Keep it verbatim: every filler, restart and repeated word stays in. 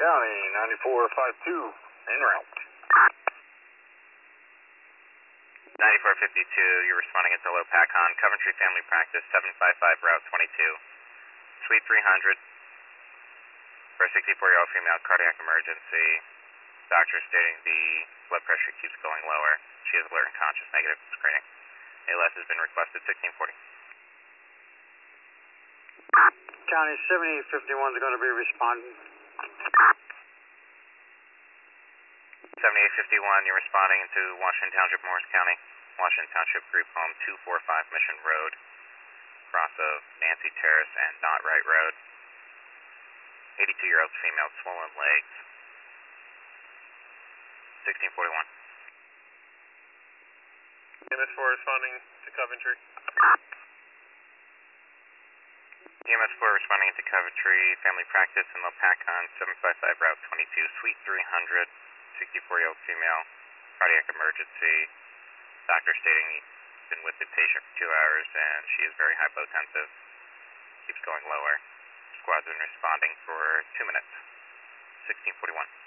County ninety-four five two, en route. ninety-four fifty-two, you're responding into Low Pacon, Coventry Family Practice, seven five five, Route twenty-two, Suite three hundred, for a sixty-four-year-old female, cardiac emergency. Doctor stating the blood pressure keeps going lower. She is alert and conscious, negative screening. A L S has been requested, sixteen forty. County seventy-eight fifty-one is going to be responding. seventy-eight fifty-one, you're responding into Washington Township, Morris County. Washington Township Group Home two forty-five Mission Road, cross of Nancy Terrace and Knott Wright Road. eighty-two-year-old female, swollen legs. sixteen forty-one. E M S four responding to Coventry. E M S four responding into Coventry Family Practice in Lopakon, seven five five, Route twenty-two, Suite three hundred, sixty-four-year-old female, cardiac emergency. Doctor stating he's been with the patient for two hours and she is very hypotensive. Keeps going lower. Squad's been responding for two minutes. sixteen forty-one.